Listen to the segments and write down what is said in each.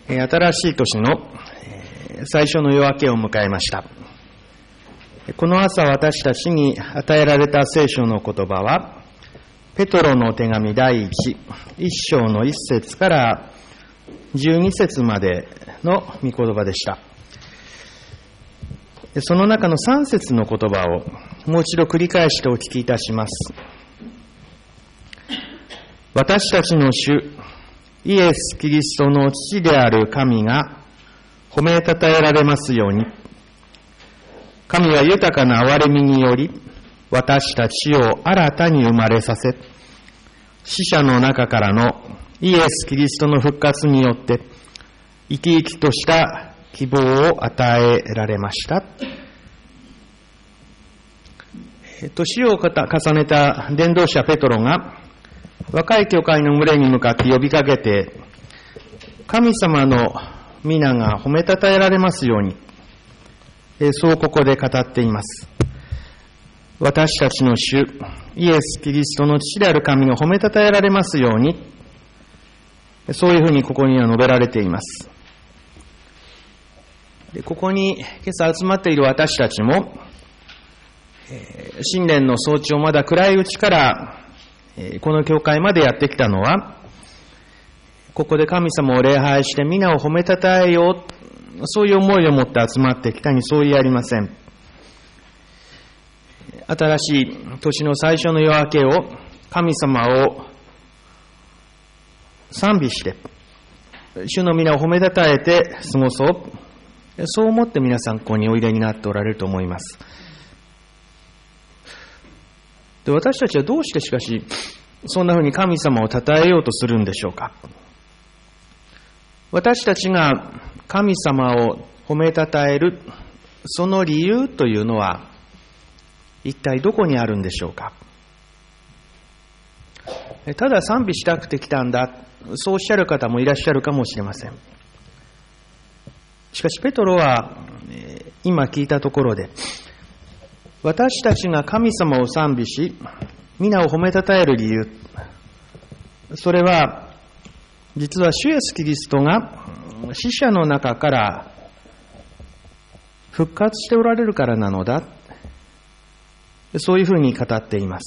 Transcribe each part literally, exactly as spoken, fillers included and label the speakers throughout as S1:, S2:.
S1: 新しい年の最初の夜明けを迎えました。この朝私たちに与えられた聖書の言葉は、ペトロの手紙第一、一章の一節から十二節までの御言葉でした。その中の三節の言葉をもう一度繰り返してお聞きいたします。私たちの主イエス・キリストの父である神が褒めたたえられますように。神は豊かな憐れみにより私たちを新たに生まれさせ、死者の中からのイエス・キリストの復活によって生き生きとした希望を与えられました。年を重ねた伝道者ペトロが若い教会の群れに向かって呼びかけて、神様の皆が褒めたたえられますように、そうここで語っています。私たちの主イエス・キリストの父である神が褒めたたえられますように、そういうふうにここには述べられています。でここに今朝集まっている私たちも、新年の早朝まだ暗いうちからこの教会までやってきたのは、ここで神様を礼拝して皆を褒めたたえよう、そういう思いを持って集まってきたに相違ありません。新しい年の最初の夜明けを神様を賛美して主の皆を褒めたたえて過ごそう、そう思って皆さんここにおいでになっておられると思います。で私たちはどうしてしかしそんなふうに神様を称えようとするんでしょうか。私たちが神様を褒めたたえるその理由というのは一体どこにあるんでしょうか。ただ賛美したくて来たんだ、そうおっしゃる方もいらっしゃるかもしれません。しかしペトロは今聞いたところで、私たちが神様を賛美し皆を褒めたたえる理由、それは実は主イエスキリストが死者の中から復活しておられるからなのだ、そういうふうに語っています。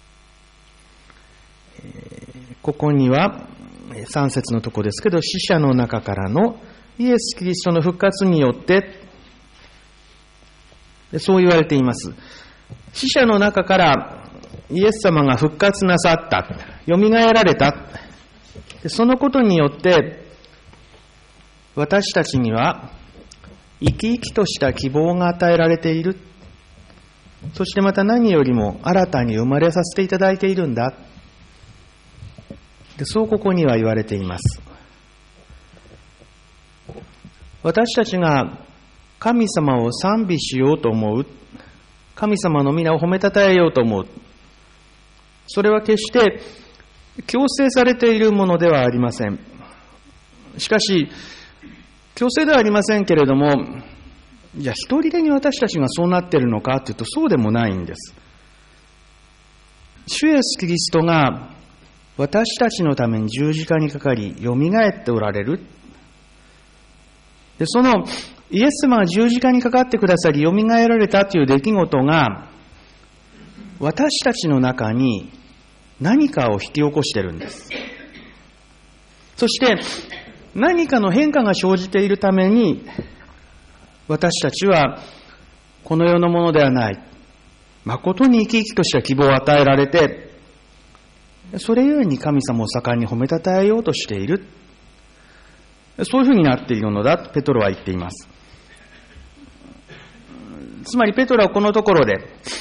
S1: ここにはさん節のところですけど、死者の中からのイエスキリストの復活によってそう言われています。死者の中からイエス様が復活なさった、よみがえられた、そのことによって私たちには生き生きとした希望が与えられている。そしてまた何よりも新たに生まれさせていただいているんだ。でそうここには言われています。私たちが神様を賛美しようと思う、神様の皆を褒めたたえようと思う、それは決して強制されているものではありません。しかし強制ではありませんけれども、じゃあ一人でに私たちがそうなっているのかというとそうでもないんです。主イエスキリストが私たちのために十字架にかかりよみがえっておられる。でそのイエス様が十字架にかかってくださりよみがえられたという出来事が私たちの中に何かを引き起こしているんです。そして何かの変化が生じているために私たちはこの世のものではない、誠に生き生きとした希望を与えられて、それゆえに神様を盛んに褒めたたえようとしている、そういうふうになっているのだとペトロは言っています。つまりペトロはこのところで、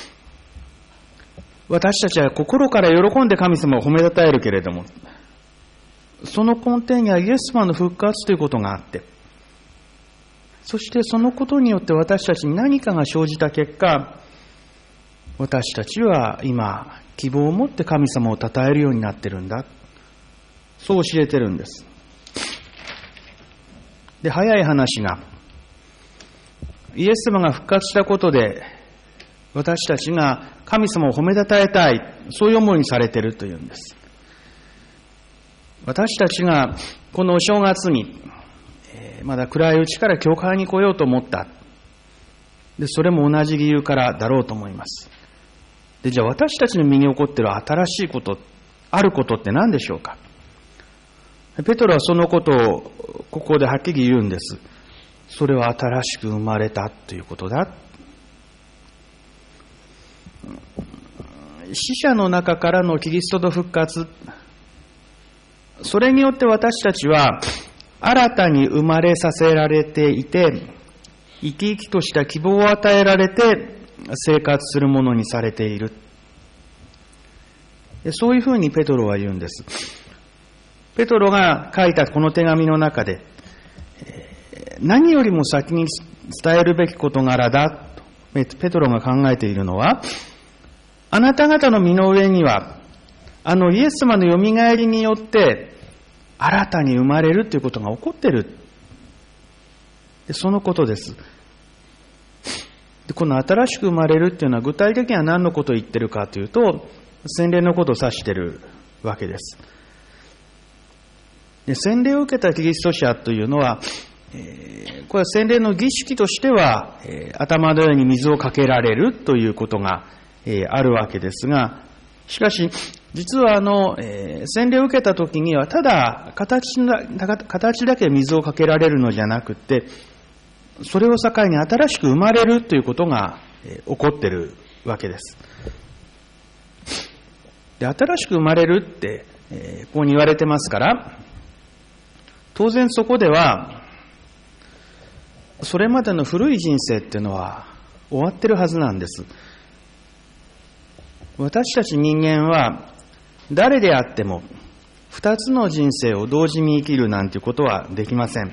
S1: 私たちは心から喜んで神様を褒めたたえるけれども、その根底にはイエス様の復活ということがあって、そしてそのことによって私たちに何かが生じた結果、私たちは今希望を持って神様を称えるようになっているんだ、そう教えてるんです。で早い話が、イエス様が復活したことで私たちが神様を褒めたたえたい、そういう思いにされているというんです。私たちがこのお正月にまだ暗いうちから教会に来ようと思った。で、それも同じ理由からだろうと思います。で、じゃあ私たちの身に起こっている新しいこと、あることって何でしょうか。ペトロはそのことをここではっきり言うんです。それは新しく生まれたということだ。死者の中からのキリストの復活、それによって私たちは新たに生まれさせられていて、生き生きとした希望を与えられて生活するものにされている。そういうふうにペトロは言うんです。ペトロが書いたこの手紙の中で、何よりも先に伝えるべき事柄だとペトロが考えているのは、あなた方の身の上にはあのイエス様のよみがえりによって新たに生まれるということが起こっている。そのことです。で、この新しく生まれるというのは具体的には何のことを言っているかというと、洗礼のことを指しているわけです。で、洗礼を受けたキリスト者というのは、えー、これは洗礼の儀式としては、えー、頭の上に水をかけられるということが、えー、あるわけですが、しかし実はあの、えー、洗礼を受けたときにはただ 形, 形だけ水をかけられるのじゃなくて、それを境に新しく生まれるということが、えー、起こっているわけです。で、新しく生まれるって、えー、ここに言われてますから、当然そこではそれまでの古い人生っていうのは終わってるはずなんです。私たち人間は誰であっても二つの人生を同時に生きるなんていうことはできません。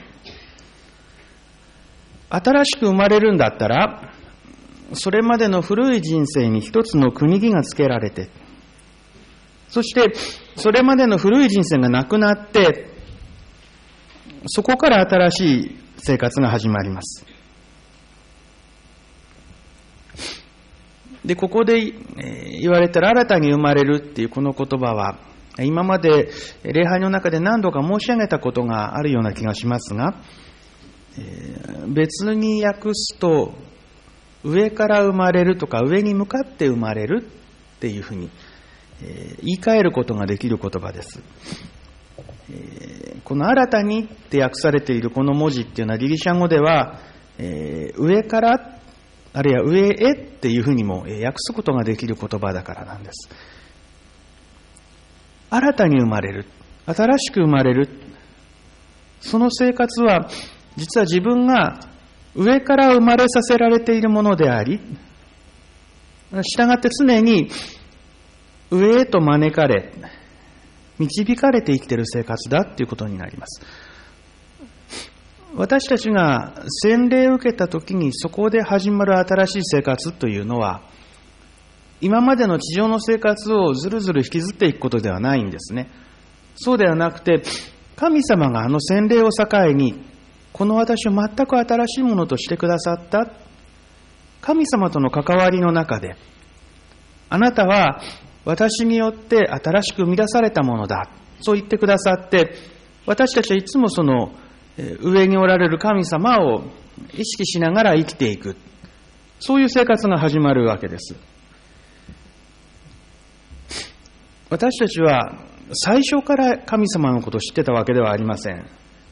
S1: 新しく生まれるんだったら、それまでの古い人生に一つの区切りがつけられて、そしてそれまでの古い人生がなくなって、そこから新しい生活が始まります。で、ここで言われたら新たに生まれるっていうこの言葉は、今まで礼拝の中で何度か申し上げたことがあるような気がしますが、別に訳すと、上から生まれるとか上に向かって生まれるっていうふうに言い換えることができる言葉です。この新たにって訳されているこの文字っていうのはギリシャ語では、上からあるいは上へっていうふうにも訳すことができる言葉だからなんです。新たに生まれる、新しく生まれる、その生活は実は自分が上から生まれさせられているものであり、したがって常に上へと招かれ、導かれて生きている生活だということになります。私たちが洗礼を受けたときにそこで始まる新しい生活というのは、今までの地上の生活をずるずる引きずっていくことではないんですね。そうではなくて、神様があの洗礼を境に、この私を全く新しいものとしてくださった。神様との関わりの中で、あなたは私によって新しく生み出されたものだ。そう言ってくださって、私たちはいつもその上におられる神様を意識しながら生きていく。そういう生活が始まるわけです。私たちは最初から神様のことを知ってたわけではありません。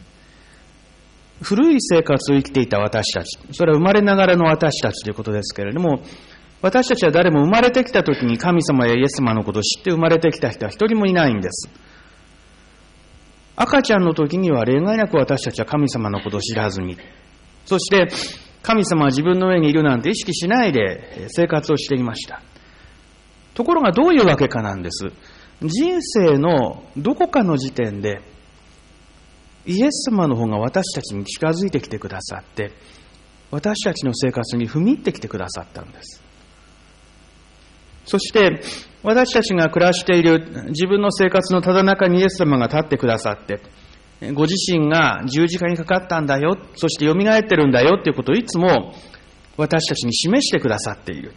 S1: 古い生活を生きていた私たち、それは生まれながらの私たちということですけれども、私たちは誰も生まれてきたときに神様やイエス様のことを知って生まれてきた人は一人もいないんです。赤ちゃんの時には例外なく私たちは神様のことを知らずに、そして神様は自分の上にいるなんて意識しないで生活をしていました。ところがどういうわけかなんです。人生のどこかの時点でイエス様の方が私たちに近づいてきてくださって、私たちの生活に踏み入ってきてくださったんです。そして私たちが暮らしている自分の生活のただ中にイエス様が立ってくださって、ご自身が十字架にかかったんだよ、そしてよみがえってるんだよということをいつも私たちに示してくださっている。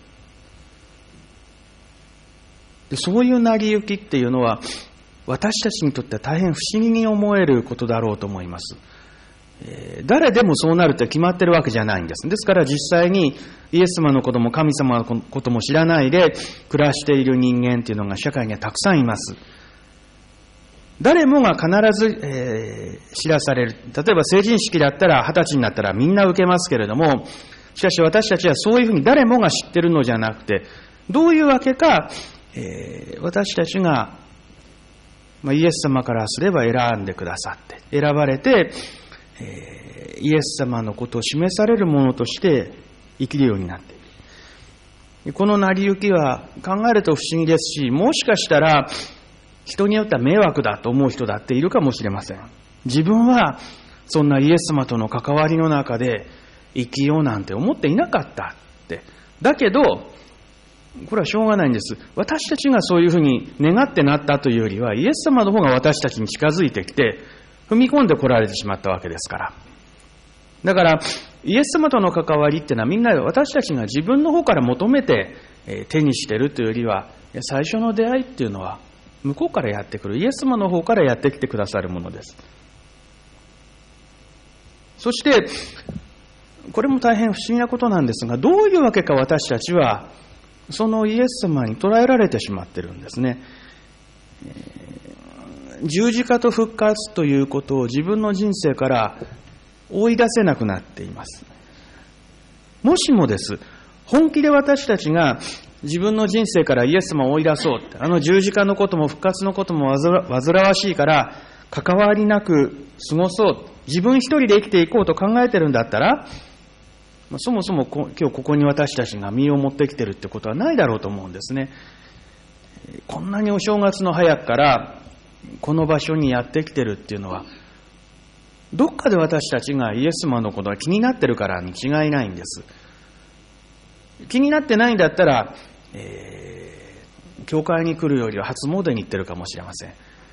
S1: で、そういう成り行きっていうのは私たちにとっては大変不思議に思えることだろうと思います。 誰でもそうなるって決まってるわけじゃないんです。ですから実際にイエス様のことも神様のことも知らないで暮らしている人間っていうのが社会にはたくさんいます。誰もが必ず、えー、知らされる。例えば成人式だったら二十歳になったらみんな受けますけれども、しかし私たちはそういうふうに誰もが知ってるのじゃなくて、どういうわけか、えー、私たちが、まあ、イエス様からすれば選んでくださって、選ばれて、えー、イエス様のことを示されるものとして生きるようになっている。この成り行きは考えると不思議ですし、もしかしたら人によっては迷惑だと思う人だっているかもしれません。自分はそんなイエス様との関わりの中で生きようなんて思っていなかったって。だけどこれはしょうがないんです。私たちがそういうふうに願ってなったというよりは、イエス様の方が私たちに近づいてきて踏み込んでこられてしまったわけですから。だからイエス様との関わりっていうのはみんな私たちが自分の方から求めて手にしているというよりは、最初の出会いっていうのは向こうからやってくる、イエス様の方からやってきてくださるものです。そしてこれも大変不思議なことなんですが、どういうわけか私たちはそのイエス様に捉えられてしまっているんですね。十字架と復活ということを自分の人生から追い出せなくなっています。もしもです、本気で私たちが自分の人生からイエス様を追い出そうって、あの十字架のことも復活のことも煩わしいから関わりなく過ごそう、自分一人で生きていこうと考えてるんだったら、そもそも今日ここに私たちが身を持ってきてるってことはないだろうと思うんですね。こんなにお正月の早くからこの場所にやってきてるっていうのは、どっかで私たちがイエス様のことが気になってるからに違いないんです。気になってないんだったら、えー、教会に来るよりは初詣に行ってるかもしれません。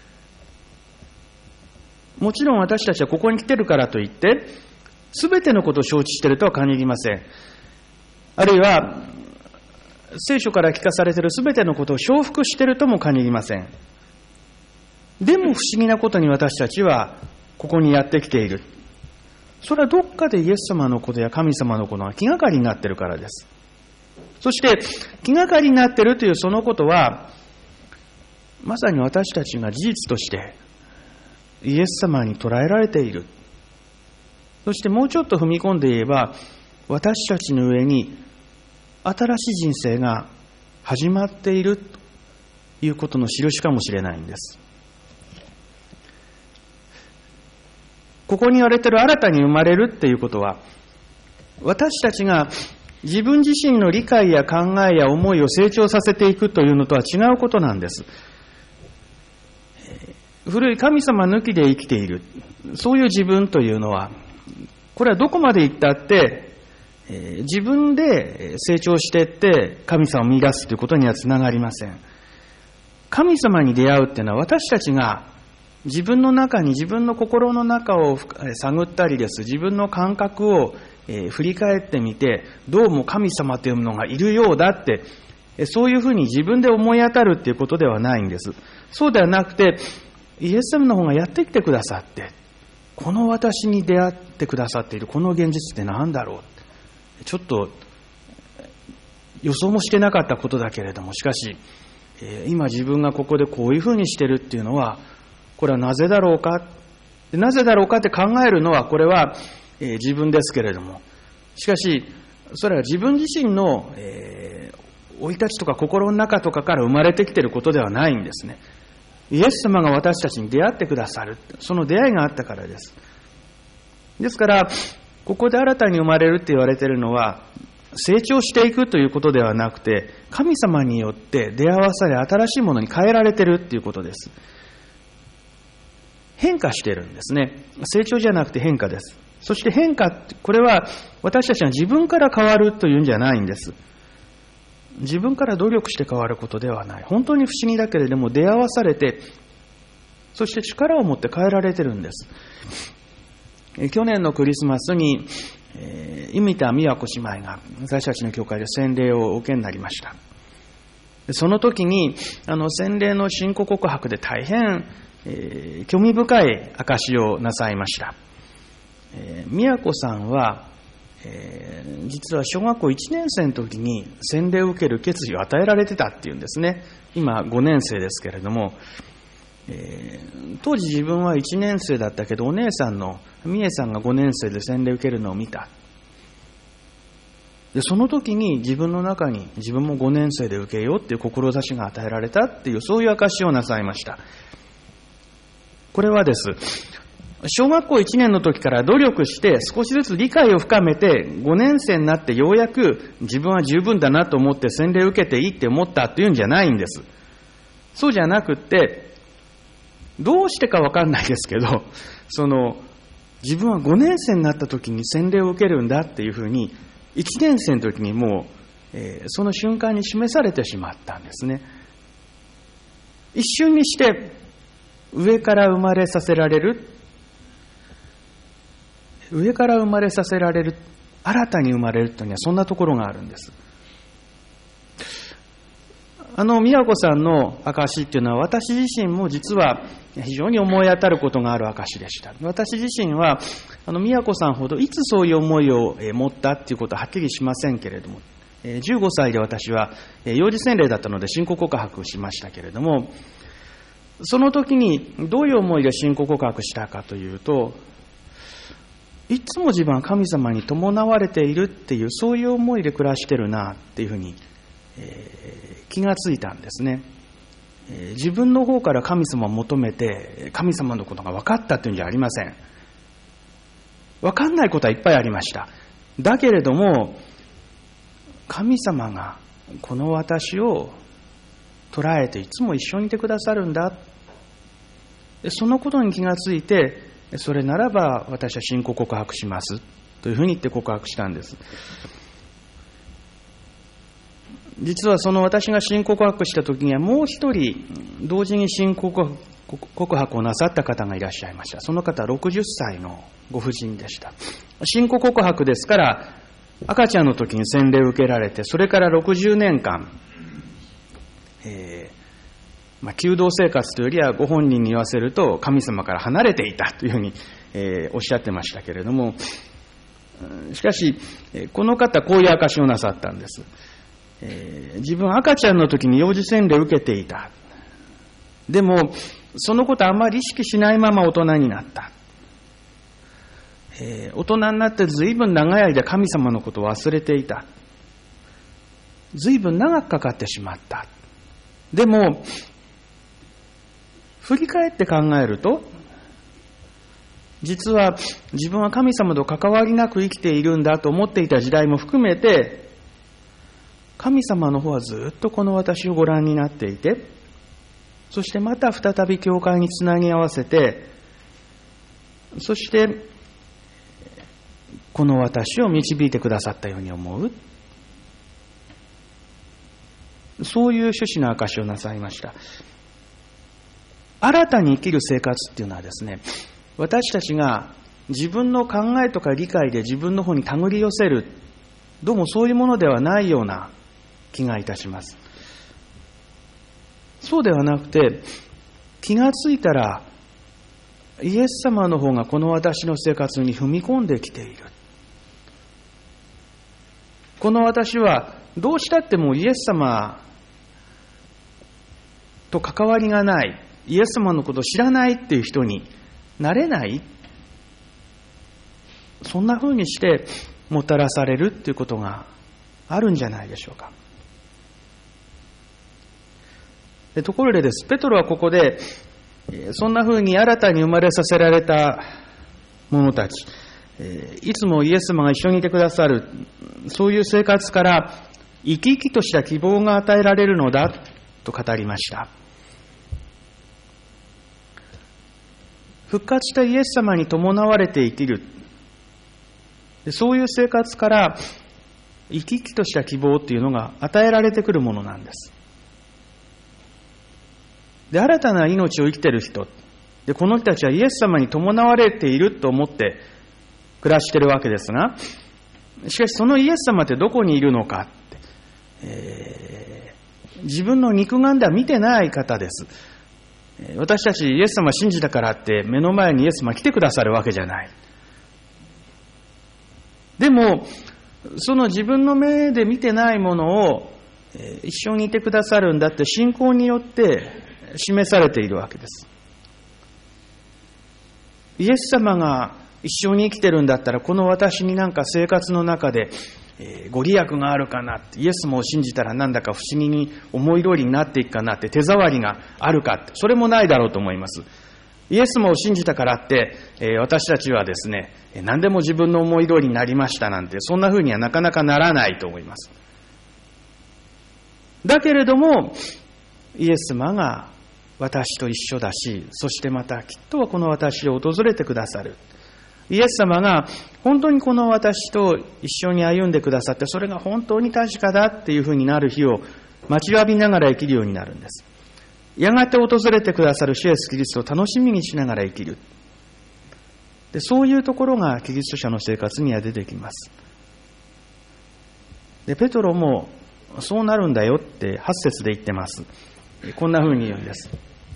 S1: もちろん私たちはここに来てるからといってすべてのことを承知しているとは限りません。あるいは聖書から聞かされているすべてのことを承服しているとも限りません。でも不思議なことに私たちはここにやってきている。それはどっかでイエス様のことや神様のことが気がかりになっているからです。そして気がかりになっているというそのことは、まさに私たちが事実としてイエス様に捉えられている。そしてもうちょっと踏み込んで言えば、私たちの上に新しい人生が始まっているということの印かもしれないんです。ここに言われている新たに生まれるっていうことは、私たちが自分自身の理解や考えや思いを成長させていくというのとは違うことなんです。古い神様抜きで生きている、そういう自分というのは、これはどこまで行ったって、えー、自分で成長していって神様を見出すということにはつながりません。神様に出会うっていうのは、私たちが自分の中に、自分の心の中を探ったりです、自分の感覚を、えー、振り返ってみて、どうも神様というものがいるようだって、そういうふうに自分で思い当たるっていうことではないんです。そうではなくて、イエス様の方がやってきてくださって、この私に出会ってくださっているこの現実って何だろう、ちょっと予想もしてなかったことだけれども、しかし今自分がここでこういうふうにしてるっていうのは、これはなぜだろうか、なぜだろうかって考えるのは、これは自分ですけれども、しかしそれは自分自身の生い立ちとか心の中とかから生まれてきていることではないんですね。イエス様が私たちに出会ってくださる、その出会いがあったからです。ですからここで新たに生まれるって言われているのは、成長していくということではなくて、神様によって出会わされ新しいものに変えられているっていうことです。変化しているんですね。成長じゃなくて変化です。そして変化、これは私たちが自分から変わるというんじゃないんです。自分から努力して変わることではない。本当に不思議だけれども、出会わされて、そして力を持って変えられてるんです。去年のクリスマスに、えー、伊三田美和子姉妹が私たちの教会で洗礼をお受けになりました。その時にあの洗礼の信仰告白で大変、えー、興味深い証しをなさいました。 えー、宮子さんは、えー、実は小学校いちねん生の時に洗礼を受ける決意を与えられてたっていうんですね。今ごねん生ですけれども、えー、当時自分はいちねん生だったけど、お姉さんの美恵さんがごねん生で洗礼を受けるのを見た。でその時に自分の中に自分もごねん生で受けようっていう志が与えられたっていう、そういう証しをなさいました。これはです、小学校いちねんの時から努力して少しずつ理解を深めて、ごねん生になってようやく自分は十分だなと思って洗礼を受けていいって思ったっていうんじゃないんです。そうじゃなくって、どうしてかわかんないですけど、その自分はごねん生になった時に洗礼を受けるんだっていうふうにいちねん生の時にもう、えー、その瞬間に示されてしまったんですね。一瞬にして上から生まれさせられる、上から生まれさせられる、新たに生まれるというのはそんなところがあるんです。あの宮子さんの証っていうのは、私自身も実は非常に思い当たることがある証でした。私自身はあの宮子さんほどいつそういう思いを持ったっていうことははっきりしませんけれども、じゅうごさいで私は幼児洗礼だったので信仰告白しましたけれども、その時にどういう思いで信仰告白したかというと、いつも自分は神様に伴われているっていう、そういう思いで暮らしてるなっていうふうに、えー、気がついたんですね。えー、自分の方から神様を求めて神様のことが分かったというんじゃありません。分かんないことはいっぱいありました。だけれども神様がこの私を捉えていつも一緒にいてくださるんだ、そのことに気がついて、それならば私は信仰告白しますというふうに言って告白したんです。実はその私が信仰告白した時にはもう一人同時に信仰告白をなさった方がいらっしゃいました。その方はろくじゅっさいのご婦人でした。信仰告白ですから赤ちゃんの時に洗礼を受けられて、それからろくじゅうねんかん、えーまあ、弓道生活というよりはご本人に言わせると神様から離れていたというふうに、えー、おっしゃってましたけれども、しかしこの方こういう証しをなさったんです。えー、自分は赤ちゃんの時に幼児洗礼を受けていた。でもそのことあまり意識しないまま大人になった。えー、大人になってずいぶん長い間神様のことを忘れていた。ずいぶん長くかかってしまった。でも振り返って考えると、実は自分は神様と関わりなく生きているんだと思っていた時代も含めて、神様の方はずっとこの私をご覧になっていて、そしてまた再び教会につなぎ合わせて、そしてこの私を導いてくださったように思う。そういう趣旨の証しをなさいました。新たに生きる生活っていうのはですね、私たちが自分の考えとか理解で自分の方に手繰り寄せる、どうもそういうものではないような気がいたします。そうではなくて、気がついたらイエス様の方がこの私の生活に踏み込んできている。この私はどうしたってもイエス様と関わりがない、イエス様のことを知らないっていう人になれない。そんな風にしてもたらされるっていうことがあるんじゃないでしょうか。でところでです、ペトロはここでそんな風に新たに生まれさせられた者たち、いつもイエス様が一緒にいてくださる、そういう生活から生き生きとした希望が与えられるのだと語りました。復活したイエス様に伴われて生きる、そういう生活から生き生きとした希望っていうのが与えられてくるものなんです。で、新たな命を生きている人で、この人たちはイエス様に伴われていると思って暮らしているわけですが、しかしそのイエス様ってどこにいるのかって、えー、自分の肉眼では見てない方です。私たちイエス様信じたからって目の前にイエス様来てくださるわけじゃない。 でも、その自分の目で見てないものを一緒にいてくださるんだって信仰によって示されているわけです。イエス様が一緒に生きてるんだったら、この私になんか生活の中でご利益があるかなって、イエスも信じたらなんだか不思議に思い通りになっていくかなって、手触りがあるかって、それもないだろうと思います。イエスも信じたからって、私たちはですね、何でも自分の思い通りになりましたなんて、そんな風にはなかなかならないと思います。だけれども、イエス様が私と一緒だし、そしてまたきっとこの私を訪れてくださる。イエス様が本当にこの私と一緒に歩んでくださって、それが本当に確かだっていう風になる日を待ちわびながら生きるようになるんです。やがて訪れてくださる主イエスキリストを楽しみにしながら生きる。で、そういうところがキリスト者の生活には出てきます。で、ペトロもそうなるんだよってはち節で言ってます。こんな風に言うんです。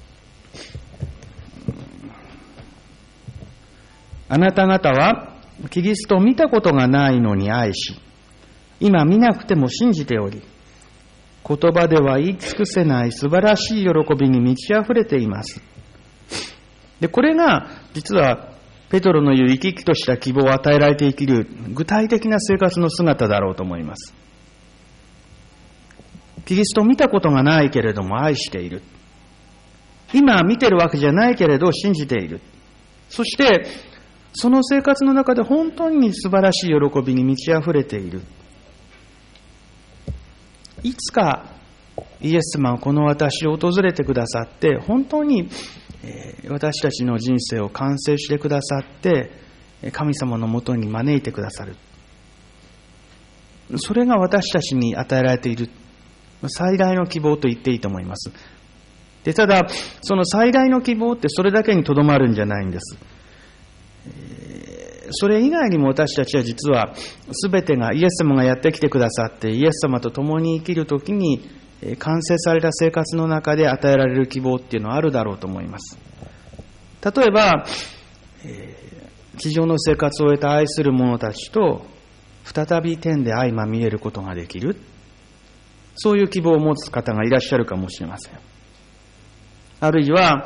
S1: あなた方はキリストを見たことがないのに愛し、今見なくても信じており、言葉では言い尽くせない素晴らしい喜びに満ち溢れています。で、これが実はペトロの言う生き生きとした希望を与えられて生きる具体的な生活の姿だろうと思います。キリストを見たことがないけれども愛している。今見てるわけじゃないけれど信じている。そしてその生活の中で本当に素晴らしい喜びに満ち溢れている。いつかイエス様はこの私を訪れてくださって、本当に私たちの人生を完成してくださって、神様のもとに招いてくださる。それが私たちに与えられている最大の希望と言っていいと思います。で、ただその最大の希望ってそれだけにとどまるんじゃないんです。それ以外にも私たちは実は全てがイエス様がやってきてくださって、イエス様と共に生きるときに完成された生活の中で与えられる希望っていうのはあるだろうと思います。例えば、地上の生活を終えた愛する者たちと再び天で相まみえることができる、そういう希望を持つ方がいらっしゃるかもしれません。あるいは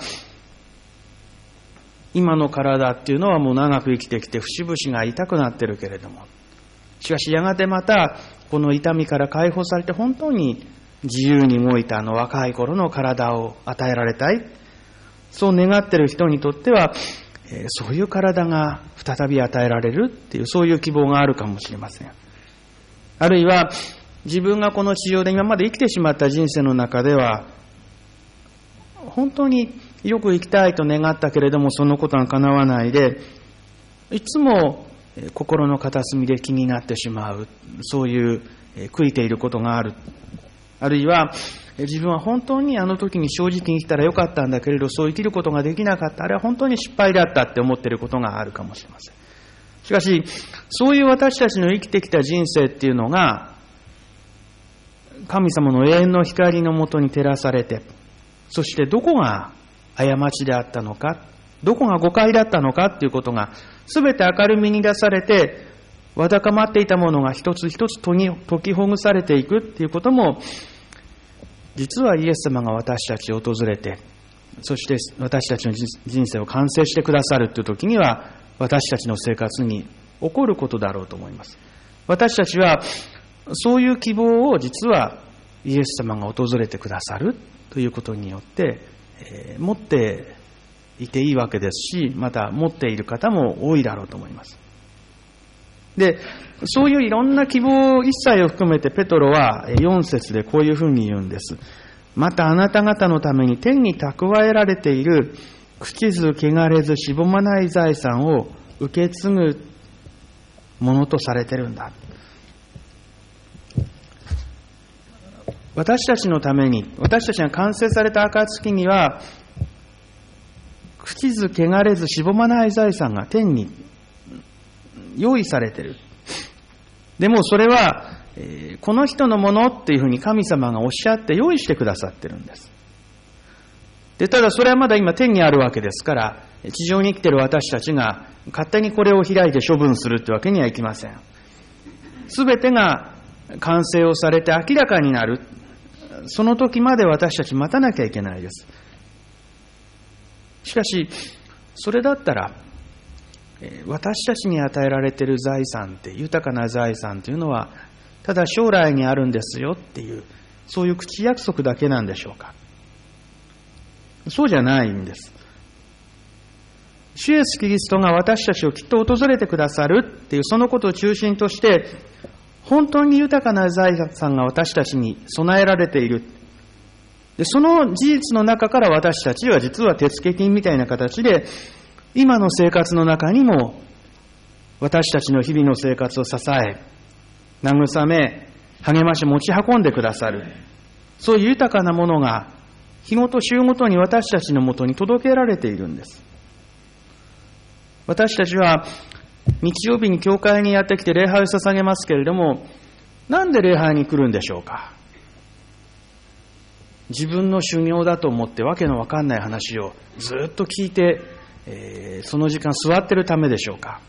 S1: 今の体っていうのはもう長く生きてきて節々が痛くなってるけれども、しかしやがてまたこの痛みから解放されて本当に自由に動いたあの若い頃の体を与えられたい、そう願っている人にとっては、えー、そういう体が再び与えられるっていう、そういう希望があるかもしれません。あるいは自分がこの地上で今まで生きてしまった人生の中では本当によく生きたいと願ったけれども、そのことが叶わないで、いつも心の片隅で気になってしまう、そういう悔いていることがある。あるいは自分は本当にあの時に正直に生きたらよかったんだけれど、そう生きることができなかった、あれは本当に失敗だったって思っていることがあるかもしれません。しかしそういう私たちの生きてきた人生っていうのが神様の永遠の光のもとに照らされて、そしてどこが過ちであったのか、どこが誤解だったのかっていうことが全て明るみに出されて、わだかまっていたものが一つ一つ解きほぐされていくっていうことも、実はイエス様が私たちを訪れて、そして私たちの人生を完成してくださるという時には、私たちの生活に起こることだろうと思います。私たちはそういう希望を実はイエス様が訪れてくださるということによってえー、持っていていいわけですし、また持っている方も多いだろうと思います。で、そういういろんな希望一切を含めてペトロはよん節でこういうふうに言うんです。またあなた方のために天に蓄えられている朽ちず汚れずしぼまない財産を受け継ぐものとされてるんだ。私たちのために、私たちが完成された暁には、朽ちず汚れずしぼまない財産が天に用意されている。でもそれは、えー、この人のものっていうふうに神様がおっしゃって用意してくださってるんです。で、ただそれはまだ今天にあるわけですから、地上に生きている私たちが勝手にこれを開いて処分するってわけにはいきません。 すべてが完成をされて明らかになる。その時まで私たち待たなきゃいけないです。しかし、それだったら、私たちに与えられている財産って、豊かな財産というのは、ただ将来にあるんですよっていう、そういう口約束だけなんでしょうか。そうじゃないんです。主イエスキリストが私たちをきっと訪れてくださるっていう、そのことを中心として、本当に豊かな財産が私たちに備えられている。で、その事実の中から私たちは実は手付金みたいな形で、今の生活の中にも私たちの日々の生活を支え、慰め、励まし持ち運んでくださる。そういう豊かなものが日ごと週ごとに私たちのもとに届けられているんです。私たちは日曜日に教会にやってきて礼拝を捧げますけれども、なんで礼拝に来るんでしょうか。自分の修行だと思ってわけのわかんない話をずっと聞いて、えー、その時間座ってるためでしょうか。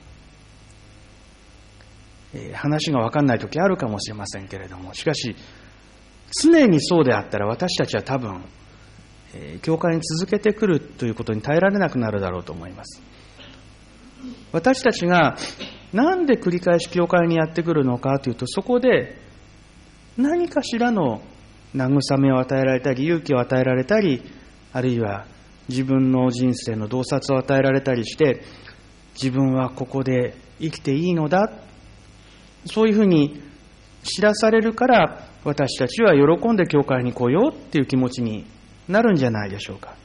S1: えー、話がわかんない時あるかもしれませんけれども、しかし常にそうであったら私たちは多分、えー、教会に続けてくるということに耐えられなくなるだろうと思います。私たちがなんで繰り返し教会にやってくるのかというと、そこで何かしらの慰めを与えられたり、勇気を与えられたり、あるいは自分の人生の洞察を与えられたりして、自分はここで生きていいのだ、そういうふうに知らされるから、私たちは喜んで教会に来ようっていう気持ちになるんじゃないでしょうか。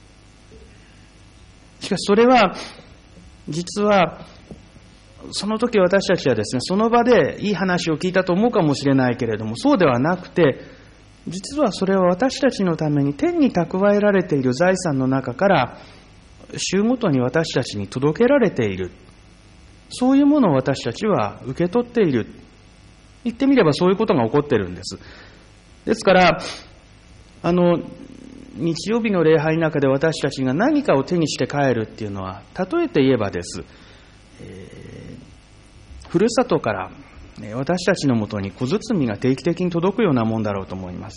S1: しかしそれは実はその時私たちはですね、その場でいい話を聞いたと思うかもしれないけれども、そうではなくて、実はそれは私たちのために天に蓄えられている財産の中から週ごとに私たちに届けられている、そういうものを私たちは受け取っている。言ってみればそういうことが起こっているんです。ですからあの日曜日の礼拝の中で私たちが何かを手にして帰るっていうのは、例えて言えばです、えー、ふるさとから私たちのもとに小包が定期的に届くようなもんだろうと思います。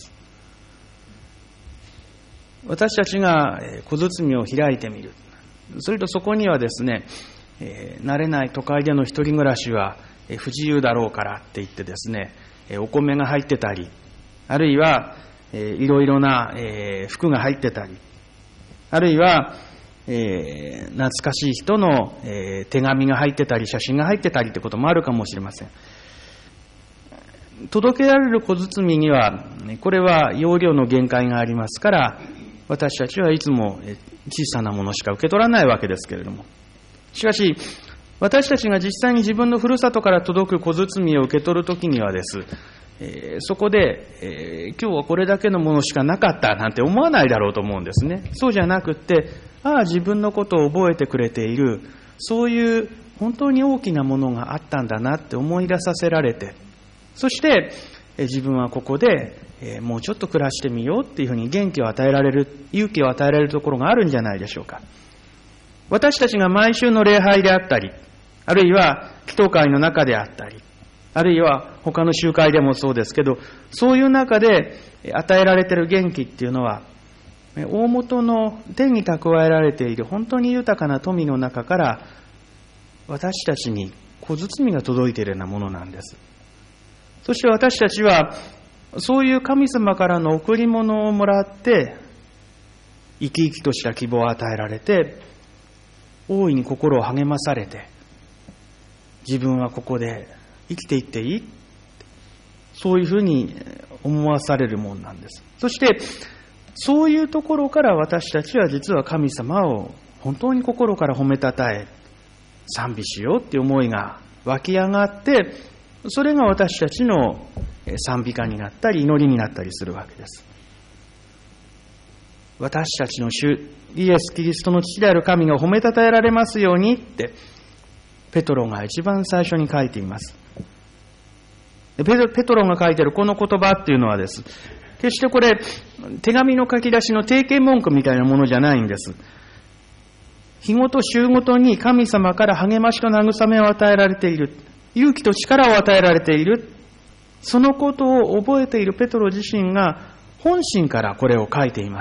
S1: 私たちが小包を開いてみる。それとそこにはですね、えー、慣れない都会での一人暮らしは不自由だろうからって言ってですね、お米が入ってたり、あるいは、えー、いろいろな、えー、服が入ってたり、あるいは、えー、懐かしい人の、えー、手紙が入ってたり、写真が入ってたりってこともあるかもしれません。届けられる小包には、これは容量の限界がありますから、私たちはいつも小さなものしか受け取らないわけですけれども、しかし私たちが実際に自分のふるさとから届く小包を受け取るときにはです、えー、そこで、えー、今日はこれだけのものしかなかったなんて思わないだろうと思うんですね。そうじゃなくって、ああ自分のことを覚えてくれている、そういう本当に大きなものがあったんだなって思い出させられて、そして、えー、自分はここで、えー、もうちょっと暮らしてみようっていうふうに元気を与えられる、勇気を与えられるところがあるんじゃないでしょうか。私たちが毎週の礼拝であったり、あるいは祈祷会の中であったり、あるいは他の集会でもそうですけど、そういう中で与えられている元気っていうのは、大元の天に蓄えられている本当に豊かな富の中から私たちに小包が届いているようなものなんです。そして私たちはそういう神様からの贈り物をもらって生き生きとした希望を与えられて、大いに心を励まされて、自分はここで生きていっていい、そういうふうに思わされるものなんです。そしてそういうところから私たちは実は神様を本当に心から褒めたたえ賛美しようっていう思いが湧き上がって、それが私たちの賛美歌になったり祈りになったりするわけです。私たちの主イエス・キリストの父である神が褒めたたえられますようにってペトロが一番最初に書いています。ペトロが書いているこの言葉っていうのはです、決してこれ手紙の書き出しの定型文句みたいなものじゃないんです。日ごと週ごとに神様から励ましと慰めを与えられている。 勇気と力を与えられている。そのことを覚えているペトロ自身が本心からこれを書いています。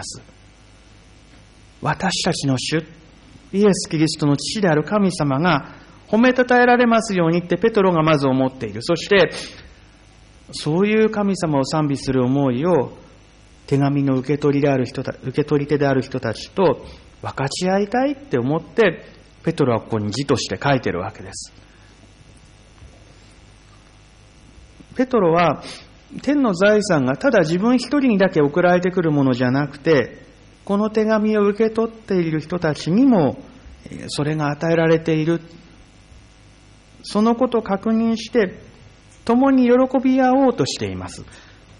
S1: 私たちの主、イエス・キリストの父である神様が褒めたたえられますようにってペトロがまず思っている。そしてそういう神様を賛美する思いを手紙の受け取りである人た、受け取り手である人たちと分かち合いたいって思ってペトロはここに字として書いているわけです。ペトロは天の財産がただ自分一人にだけ送られてくるものじゃなくて、この手紙を受け取っている人たちにもそれが与えられている。そのことを確認して共に喜び合おうとしています。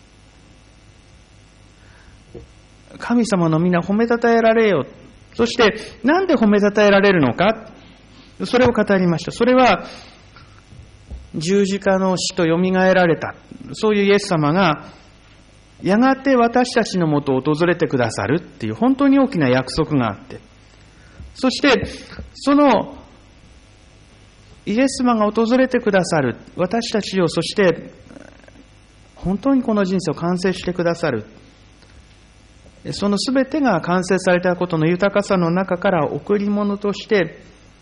S1: 神様の皆褒めたたえられよ。そしてなんで褒めたたえられるのか、それを語りました。それは十字架の死とよみがえられた、そういうイエス様がやがて私たちのもとを訪れてくださるっていう本当に大きな約束があって、そしてそのイエス様が訪れてくださる私たちを、そして本当にこの人生を完成してくださる、そのすべてが完成されたことの豊かさの中から贈り物として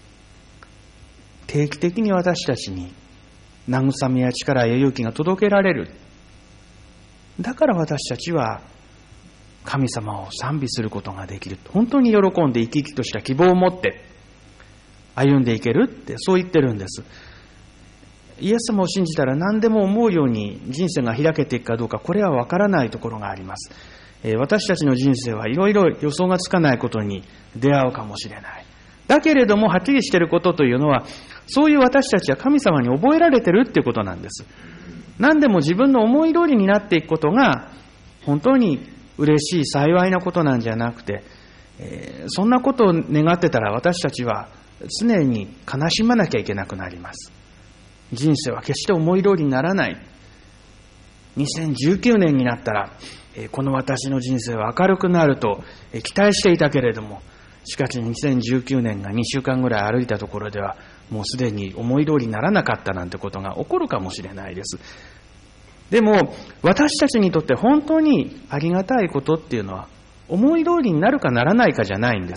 S1: 定期的に私たちに慰めや力や勇気が届けられる。だから私たちは神様を賛美することができる。本当に喜んで生き生きとした希望を持って歩んでいけるって、そう言ってるんです。イエス様を信じたら何でも思うように人生が開けていくかどうか、これは分からないところがあります。私たちの人生はいろいろ予想がつかないことに出会うかもしれない。だけれどもはっきりしていることというのは、そういう私たちは神様に覚えられてるっていうことなんです。何でも自分の思い通りになっていくことが本当に嬉しい幸いなことなんじゃなくて、えー、そんなことを願ってたら私たちは常に悲しまなきゃいけなくなります。人生は決して思い通りにならない。にせんじゅうきゅうねんになったら、えー、この私の人生は明るくなると、えー、期待していたけれども、しかしにせんじゅうきゅうねんがにしゅうかんぐらい歩いたところではもうすでに思い通りにならなかったなんてことが起こるかもしれないです。でも私たちにとって本当にありがたいことっていうのは思い通りになるかならないかじゃないんです。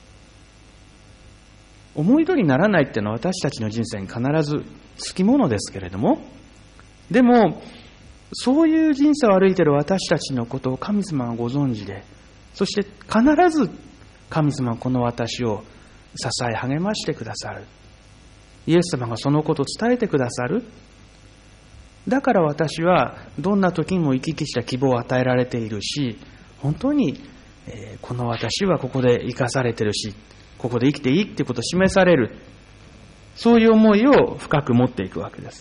S1: 思い通りにならないっていうのは私たちの人生に必ずつきものですけれども、でもそういう人生を歩いている私たちのことを神様がご存知で、そして必ず神様はこの私を支え励ましてくださる。イエス様がそのことを伝えてくださる。だから私はどんな時にも生き生きした希望を与えられているし、本当に、えー、この私はここで生かされているし、ここで生きていいっていうことを示される。そういう思いを深く持っていくわけです。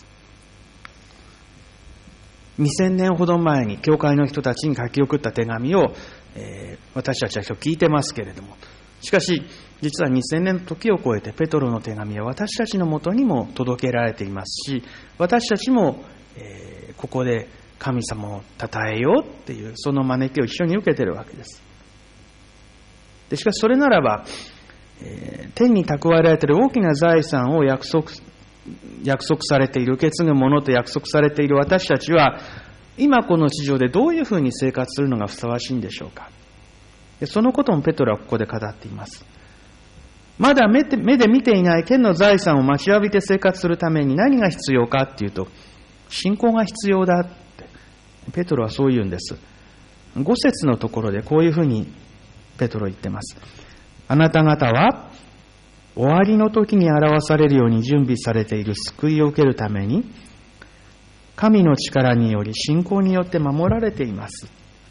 S1: にせんねんほど前に教会の人たちに書き送った手紙を、えー、私たちは今日聞いてますけれども、しかし実はにせんねんの時を超えてペトロの手紙は私たちのもとにも届けられていますし、私たちも、えー、ここで神様を称えようっていうその招きを一緒に受けているわけです。でしかしそれならば、えー、天に蓄えられている大きな財産を約束約束されている、受け継ぐものと約束されている私たちは今この地上でどういうふうに生活するのがふさわしいんでしょうか。でそのこともペトロはここで語っています。まだ 目, で目で見ていない天の財産を待ちわびて生活するために何が必要かっていうと、信仰が必要だってペトロはそう言うんです。ご節のところでこういうふうにペトロ言ってます。あなた方は終わりの時に表されるように準備されている救いを受けるために神の力により信仰によって守られています。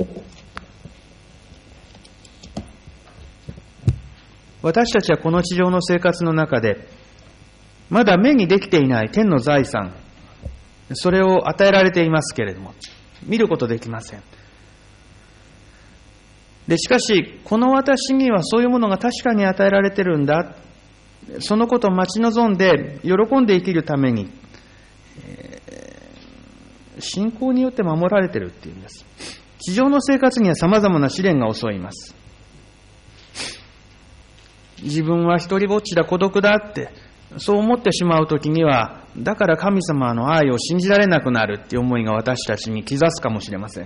S1: 私たちはこの地上の生活の中でまだ目にできていない天の財産、それを与えられていますけれども見ることできません。でしかしこの私にはそういうものが確かに与えられてるんだ、そのことを待ち望んで喜んで生きるために、えー、信仰によって守られているっていうんです。地上の生活には様々な試練が襲います。自分は一人ぼっちだ、孤独だってそう思ってしまうときには、だから神様の愛を信じられなくなるっていう思いが私たちに刻すかもしれません。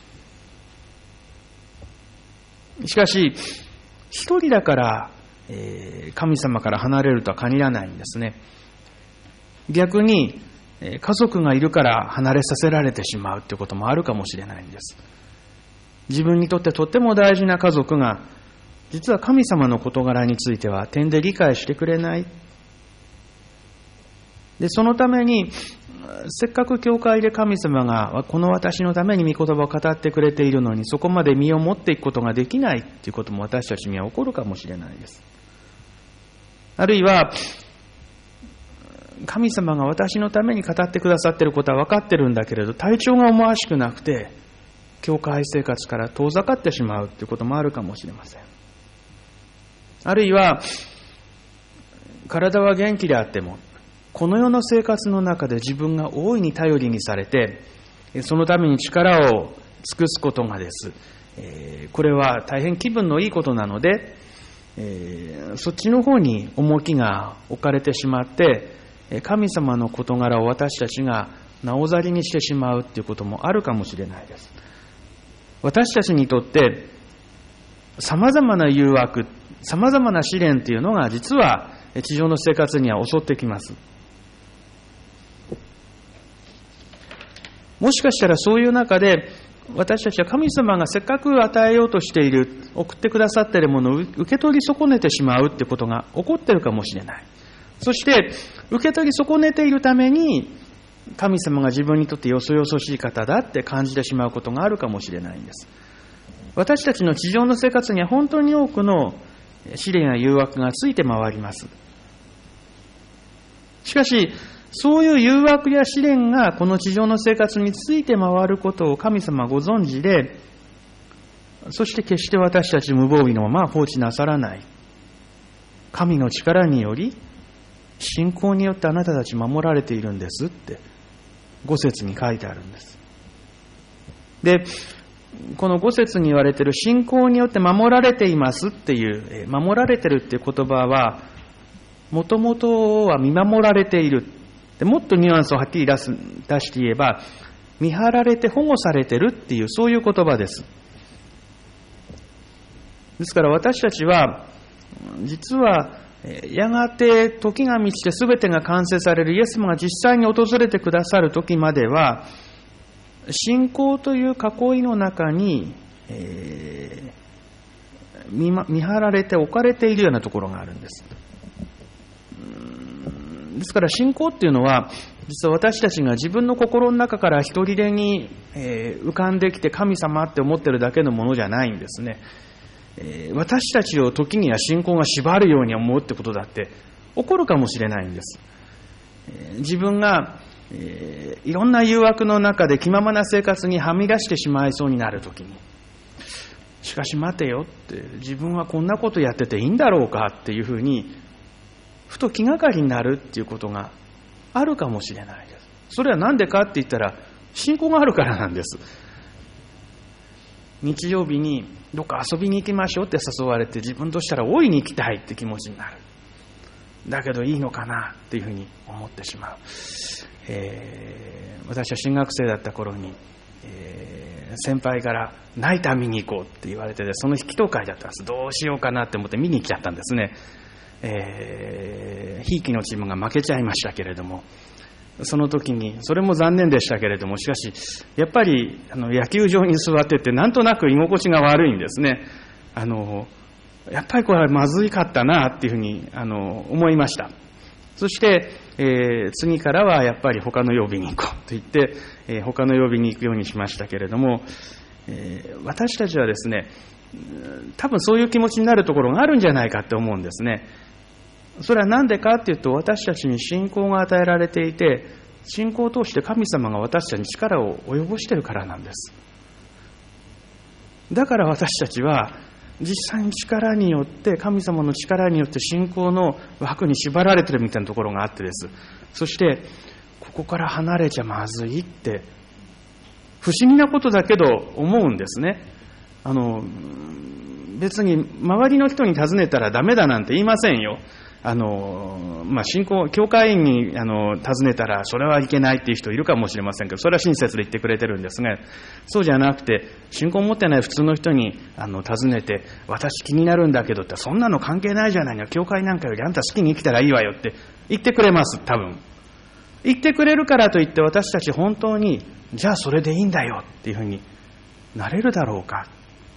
S1: しかし、一人だから、えー、神様から離れるとは限らないんですね。逆に、家族がいるから離れさせられてしまうということもあるかもしれないんです。自分にとってとっても大事な家族が、実は神様の事柄については点で理解してくれない。で、そのために、せっかく教会で神様がこの私のために御言葉を語ってくれているのに、そこまで身を持っていくことができないということも私たちには起こるかもしれないです。あるいは、神様が私のために語ってくださっていることは分かってるんだけれど、体調が思わしくなくて、教会生活から遠ざかってしまうということもあるかもしれません。あるいは、体は元気であっても、この世の生活の中で自分が大いに頼りにされて、そのために力を尽くすことがです。これは大変気分のいいことなので、そっちの方に重きが置かれてしまって、神様の事柄を私たちがなおざりにしてしまうということもあるかもしれないです。私たちにとって様々な誘惑、様々な試練というのが実は地上の生活には襲ってきます。もしかしたらそういう中で私たちは神様がせっかく与えようとしている、送ってくださっているものを受け取り損ねてしまうということが起こっているかもしれない。そして受け取り損ねているために神様が自分にとってよそよそしい方だって感じてしまうことがあるかもしれないんです。私たちの地上の生活には本当に多くの試練や誘惑がついて回ります。しかしそういう誘惑や試練がこの地上の生活について回ることを神様はご存知で、そして決して私たち無防備のまま放置なさらない。神の力により信仰によってあなたたち守られているんですってご節に書いてあるんです。で、このご節に言われている信仰によって守られていますっていう、守られているっていう言葉はもともとは見守られている。でもっとニュアンスをはっきり出す、出して言えば見張られて保護されているっていうそういう言葉です。ですから私たちは実はやがて時が満ちて全てが完成されるイエス様が実際に訪れてくださる時までは信仰という囲いの中に、えー、見, 見張られて置かれているようなところがあるんです。ですから信仰っていうのは実は私たちが自分の心の中から一人でに、えー、浮かんできて神様って思ってるだけのものじゃないんですね。えー、私たちを時には信仰が縛るように思うってことだって起こるかもしれないんです。えー、自分が、えー、いろんな誘惑の中で気ままな生活にはみ出してしまいそうになるときに、しかし待てよって、自分はこんなことやってていいんだろうかっていうふうにふと気がかりになるっていうことがあるかもしれないです。それは何でかって言ったら信仰があるからなんです。日曜日にどっか遊びに行きましょうって誘われて自分としたら大いに行きたいって気持ちになる。だけどいいのかなっていうふうに思ってしまう。えー、私は進学生だった頃に、えー、先輩からナイター見に行こうって言われて、その祈祷会だったんです。どうしようかなって思って見に来ちゃったんですね。えー、ひいきのチームが負けちゃいましたけれども、その時にそれも残念でしたけれども、しかしやっぱりあの野球場に座っててなんとなく居心地が悪いんですね。あのやっぱりこれはまずいかったなっていうふうにあの思いました。そして、えー、次からはやっぱり他の曜日に行こうと言って、えー、他の曜日に行くようにしましたけれども、えー、私たちはですね、多分そういう気持ちになるところがあるんじゃないかって思うんですね。それは何でかっていうと、私たちに信仰が与えられていて、信仰を通して神様が私たちに力を及ぼしているからなんです。だから私たちは実際に力によって、神様の力によって信仰の枠に縛られているみたいなところがあってです。そしてここから離れちゃまずいって不思議なことだけど思うんですね。あの別に周りの人に尋ねたらダメだなんて言いませんよ。 あの、まあ、信仰、教会員にあの尋ねたら、それはいけないっていう人いるかもしれませんけど、それは親切で言ってくれてるんですが、そうじゃなくて、信仰を持ってない普通の人にあの尋ねて、私気になるんだけどって、そんなの関係ないじゃないの、教会なんかよりあんた好きに生きたらいいわよって言ってくれます、多分。言ってくれるからといって、私たち本当に、じゃあそれでいいんだよっていうふうになれるだろうか。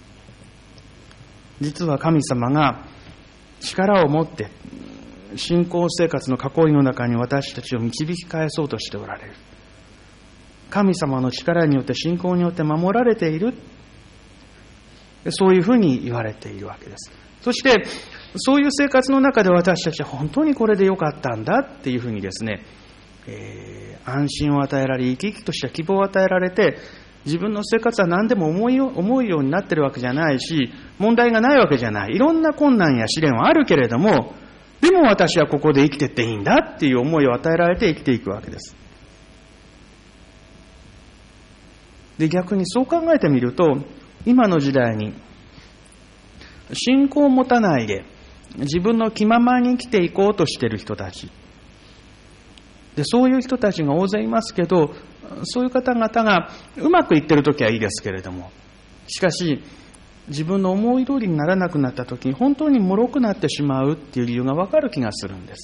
S1: 実は神様が力を持って信仰生活の囲いの中に私たちを導き返そうとしておられる。神様の力によって信仰によって守られている、そういうふうに言われているわけです。そしてそういう生活の中で私たちは本当にこれでよかったんだっていうふうにですね、えー、安心を与えられ、生き生きとした希望を与えられて、自分の生活は何でも思い、思うようになっているわけじゃないし、問題がないわけじゃない。いろんな困難や試練はあるけれども、でも私はここで生きていっていいんだっていう思いを与えられて生きていくわけです。で、逆にそう考えてみると、今の時代に信仰を持たないで自分の気ままに生きていこうとしている人たちで、そういう人たちが大勢いますけど、そういう方々がうまくいってるときはいいですけれども、しかし自分の思い通りにならなくなったときに本当に脆くなってしまうっていう理由がわかる気がするんです。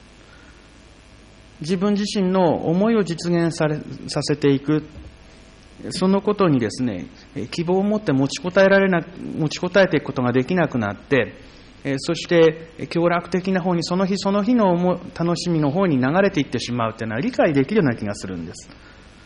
S1: 自分自身の思いを実現され、させていく、そのことにですね、希望を持って持ちこたえられな、持ちこたえていくことができなくなって、そして享楽的な方に、その日その日の楽しみの方に流れていってしまうというのは理解できるような気がするんです。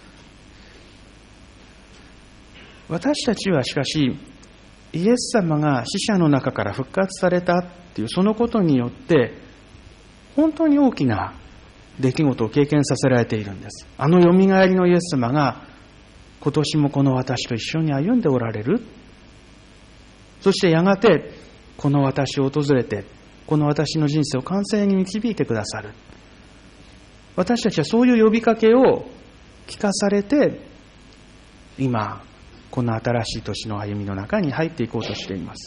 S1: 私たちはしかし、イエス様が死者の中から復活されたっていうそのことによって、本当に大きな出来事を経験させられているんです。あのよみがえりのイエス様が今年もこの私と一緒に歩んでおられる。そしてやがてこの私を訪れて、この私の人生を完成に導いてくださる。私たちはそういう呼びかけを聞かされて、今この新しい年の歩みの中に入っていこうとしています。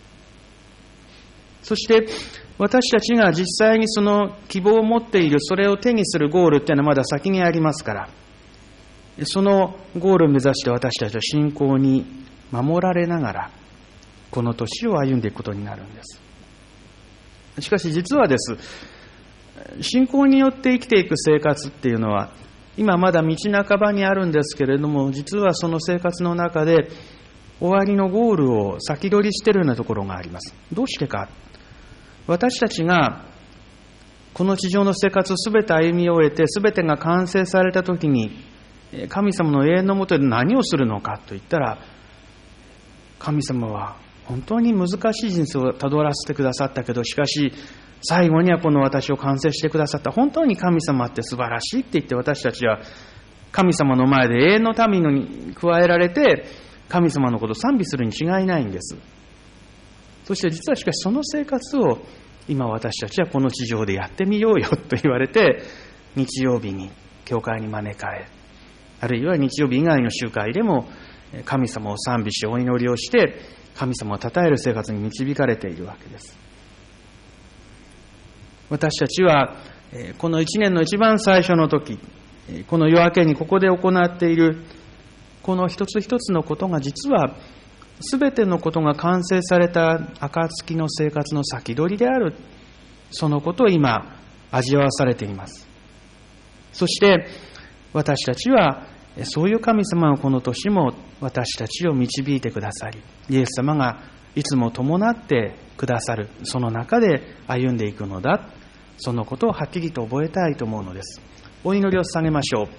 S1: そして私たちが実際にその希望を持っている、それを手にするゴールっていうのはまだ先にありますから、そのゴールを目指して私たちは信仰に守られながらこの年を歩んでいくことになるんです。しかし実はです、信仰によって生きていく生活っていうのは今まだ道半ばにあるんですけれども、実はその生活の中で終わりのゴールを先取りしているようなところがあります。どうしてか。私たちがこの地上の生活をすべて歩み終えて、すべてが完成されたときに、神様の永遠のもとで何をするのかと言ったら、神様は本当に難しい人生をたどらせてくださったけど、しかし最後にはこの私を完成してくださった。本当に神様って素晴らしいって言って、私たちは神様の前で永遠の民に加えられて、神様のことを賛美するに違いないんです。そして実はしかしその生活を今私たちはこの地上でやってみようよと言われて、日曜日に教会に招かれ、あるいは日曜日以外の集会でも神様を賛美しお祈りをして神様を称える生活に導かれているわけです。私たちはこの一年の一番最初の時、この夜明けにここで行っているこの一つ一つのことが、実は全てのことが完成された暁の生活の先取りである、そのことを今味わわされています。そして私たちはそういう神様がこの年も私たちを導いてくださり、イエス様がいつも伴ってくださる、その中で歩んでいくのだ、そのことをはっきりと覚えたいと思うのです。お祈りを捧げましょ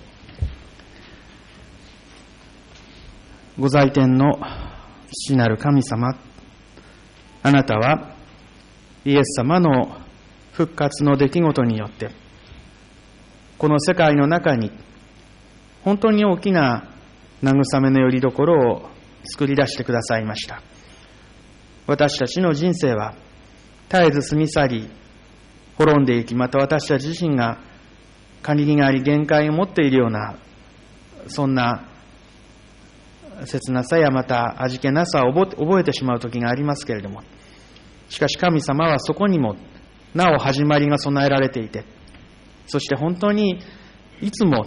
S1: う。ご在天の父なる神様、あなたはイエス様の復活の出来事によってこの世界の中に本当に大きな慰めのよりどころを作り出してくださいました。私たちの人生は絶えず過ぎ去り滅んでいき、また私たち自身が限りがあり限界を持っているような、そんな切なさやまた味気なさを覚えてしまう時がありますけれども、しかし神様はそこにもなお始まりが備えられていて、そして本当にいつも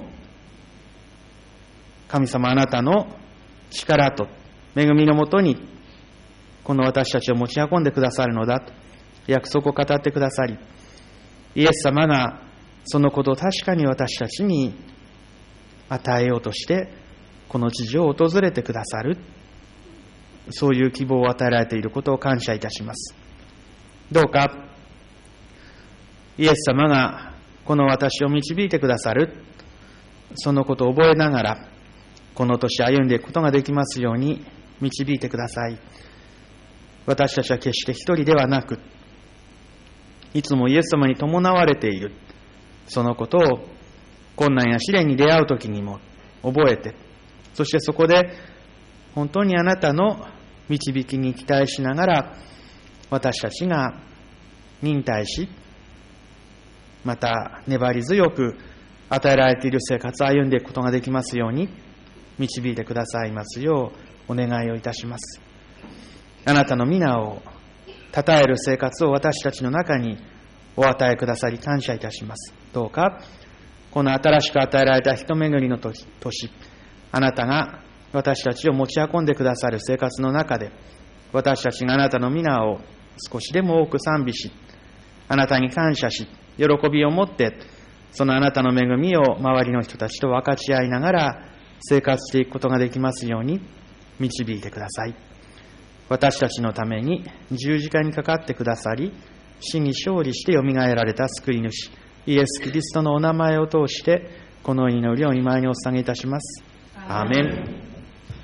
S1: 神様あなたの力と恵みのもとにこの私たちを持ち運んでくださるのだと約束を語ってくださり、イエス様がそのことを確かに私たちに与えようとしてこの地上を訪れてくださる、そういう希望を与えられていることを感謝いたします。どうかイエス様がこの私を導いてくださる、そのことを覚えながらこの年歩んでいくことができますように導いてください。私たちは決して一人ではなく、いつもイエス様に伴われている、そのことを困難や試練に出会うときにも覚えて、そしてそこで本当にあなたの導きに期待しながら私たちが忍耐し、また粘り強く与えられている生活を歩んでいくことができますように導いてくださいますようお願いをいたします。あなたの皆を称える生活を私たちの中にお与えくださり感謝いたします。どうかこの新しく与えられた人巡りの年、あなたが私たちを持ち運んでくださる生活の中で、私たちがあなたの皆を少しでも多く賛美し、あなたに感謝し、喜びを持ってそのあなたの恵みを周りの人たちと分かち合いながら生活していくことができますように導いてください。私たちのために十字架にかかってくださり、死に勝利してよみがえられた救い主イエス・キリストのお名前を通してこの祈りを御前にお捧げいたします。アーメン。